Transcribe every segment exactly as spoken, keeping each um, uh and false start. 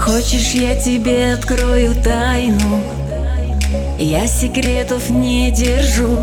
Хочешь, я тебе открою тайну? Я секретов не держу.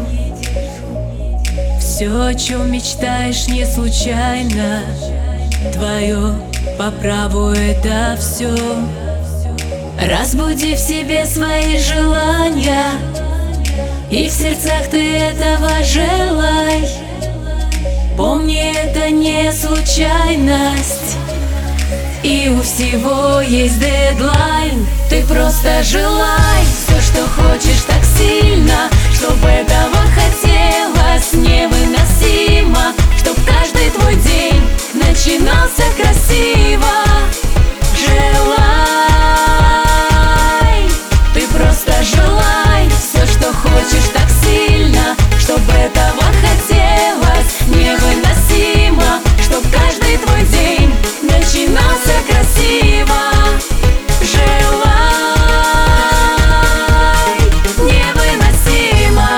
Все, о чем мечтаешь, не случайно. Твое по праву это все. Разбуди в себе свои желания, и в сердцах ты этого желай. Помни, это не случайность, и у всего есть дедлайн. Ты просто желай все, что хочешь так сильно, чтобы этого хотелось невыносимо, чтоб каждый твой день начинался красиво. Желай, ты просто желай все, что хочешь так сильно, чтобы этого хотелось невыносимо, чтоб каждый твой день начинался красиво. Желай, невыносимо.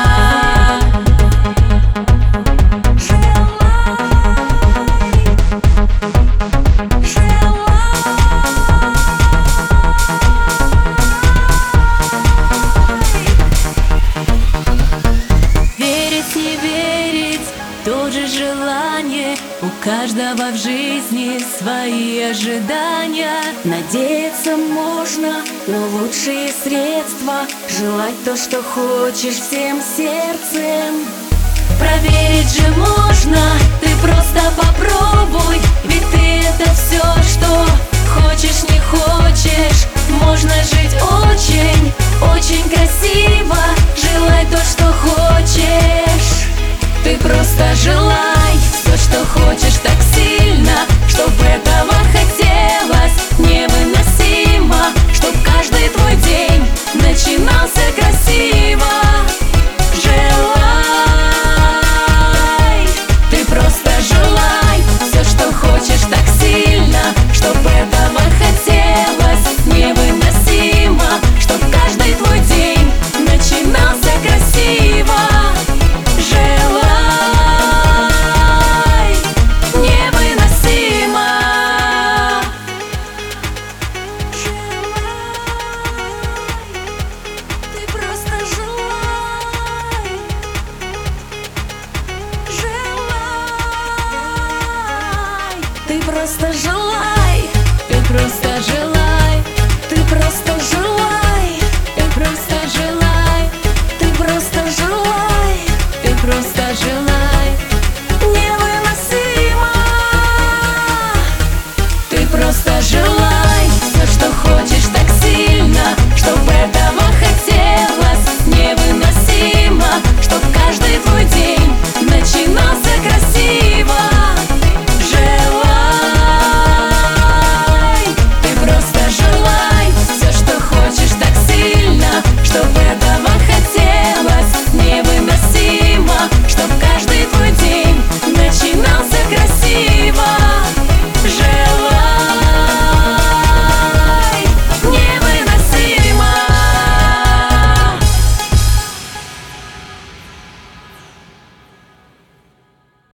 Верить, не верить, тоже желание. У каждого в жизни свои ожидания. Надеяться можно, но лучшие средства желать то, что хочешь всем сердцем. Проверить же можно, ты просто попробуй, ведь ты это все, что хочешь, не хочешь. Можно жить очень, очень красиво. Желай то, что хочешь. Ты просто желай все, что хочешь так сильно, чтоб этого хотелось невыносимо, чтоб каждый твой день начинался красиво. Желай, ты просто желай все, что хочешь так сильно, чтоб этого хотелось невыносимо, чтоб каждый твой день начинался красиво. Желай, невыносимо. Желай, ты просто желай. Желай, ты просто желай. Ты просто желай. Ты просто